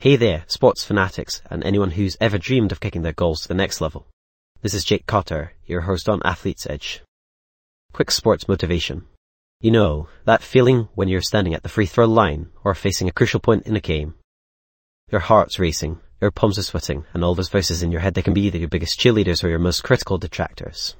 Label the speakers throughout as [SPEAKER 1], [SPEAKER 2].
[SPEAKER 1] Hey there, sports fanatics, and anyone who's ever dreamed of kicking their goals to the next level. This is Jake Cotter, your host on Athlete's Edge. Quick sports motivation. You know, that feeling when you're standing at the free throw line or facing a crucial point in a game. Your heart's racing, your palms are sweating, and all those voices in your head that can be either your biggest cheerleaders or your most critical detractors.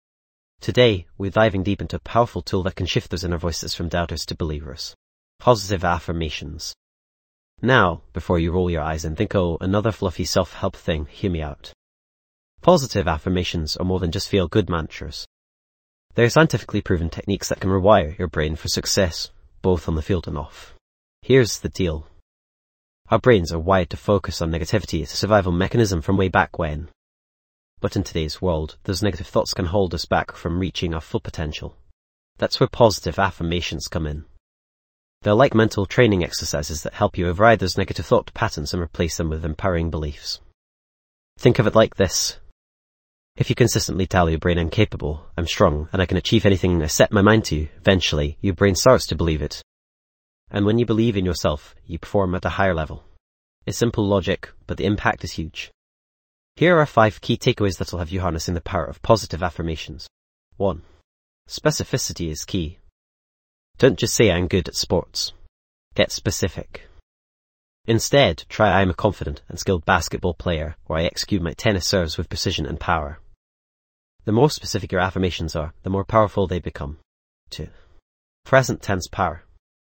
[SPEAKER 1] Today, we're diving deep into a powerful tool that can shift those inner voices from doubters to believers. Positive affirmations. Now, before you roll your eyes and think, oh, another fluffy self-help thing, hear me out. Positive affirmations are more than just feel-good mantras. They're scientifically proven techniques that can rewire your brain for success, both on the field and off. Here's the deal. Our brains are wired to focus on negativity as a survival mechanism from way back when. But in today's world, those negative thoughts can hold us back from reaching our full potential. That's where positive affirmations come in. They're like mental training exercises that help you override those negative thought patterns and replace them with empowering beliefs. Think of it like this. If you consistently tell your brain I'm capable, I'm strong, and I can achieve anything I set my mind to, eventually your brain starts to believe it. And when you believe in yourself, you perform at a higher level. It's simple logic, but the impact is huge. Here are 5 key takeaways that will have you harnessing the power of positive affirmations. 1. Specificity is key. Don't just say I'm good at sports. Get specific. Instead, try I'm a confident and skilled basketball player, or I execute my tennis serves with precision and power. The more specific your affirmations are, the more powerful they become. 2. Present tense power.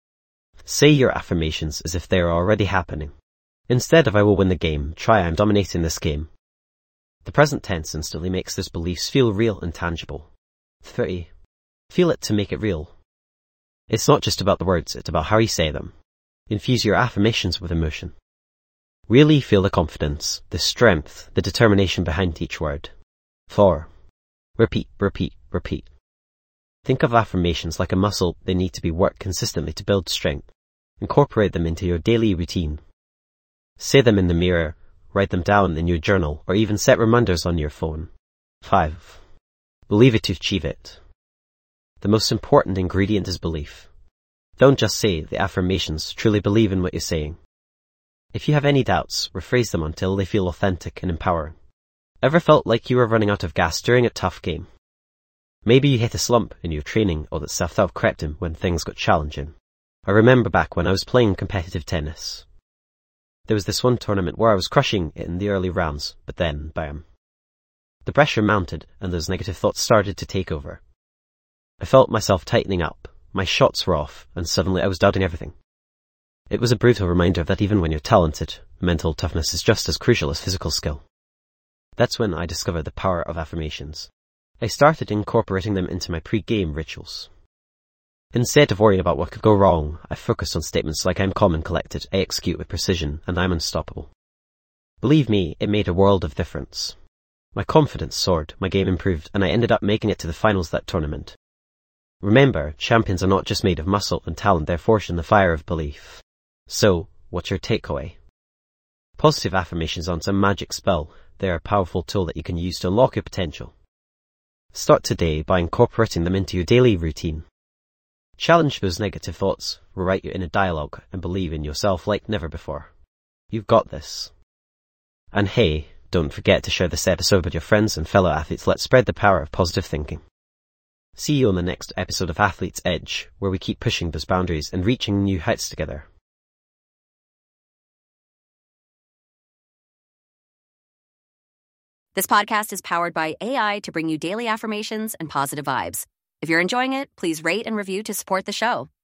[SPEAKER 1] Say your affirmations as if they are already happening. Instead of I will win the game, try I'm dominating this game. The present tense instantly makes those beliefs feel real and tangible. 3. Feel it to make it real. It's not just about the words, it's about how you say them. Infuse your affirmations with emotion. Really feel the confidence, the strength, the determination behind each word. 4. Repeat, repeat, repeat. Think of affirmations like a muscle. They need to be worked consistently to build strength. Incorporate them into your daily routine. Say them in the mirror, write them down in your journal, or even set reminders on your phone. 5. Believe it to achieve it. The most important ingredient is belief. Don't just say the affirmations, truly believe in what you're saying. If you have any doubts, rephrase them until they feel authentic and empowering. Ever felt like you were running out of gas during a tough game? Maybe you hit a slump in your training or that self-doubt crept in when things got challenging. I remember back when I was playing competitive tennis. There was this one tournament where I was crushing it in the early rounds, but then, bam. The pressure mounted and those negative thoughts started to take over. I felt myself tightening up, my shots were off, and suddenly I was doubting everything. It was a brutal reminder that even when you're talented, mental toughness is just as crucial as physical skill. That's when I discovered the power of affirmations. I started incorporating them into my pre-game rituals. Instead of worrying about what could go wrong, I focused on statements like I'm calm and collected, I execute with precision, and I'm unstoppable. Believe me, it made a world of difference. My confidence soared, my game improved, and I ended up making it to the finals that tournament. Remember, champions are not just made of muscle and talent, they're forged in the fire of belief. So, what's your takeaway? Positive affirmations aren't a magic spell. They're a powerful tool that you can use to unlock your potential. Start today by incorporating them into your daily routine. Challenge those negative thoughts, rewrite your inner dialogue, and believe in yourself like never before. You've got this. And hey, don't forget to share this episode with your friends and fellow athletes. Let's spread the power of positive thinking. See you on the next episode of Athlete's Edge, where we keep pushing those boundaries and reaching new heights together.
[SPEAKER 2] This podcast is powered by AI to bring you daily affirmations and positive vibes. If you're enjoying it, please rate and review to support the show.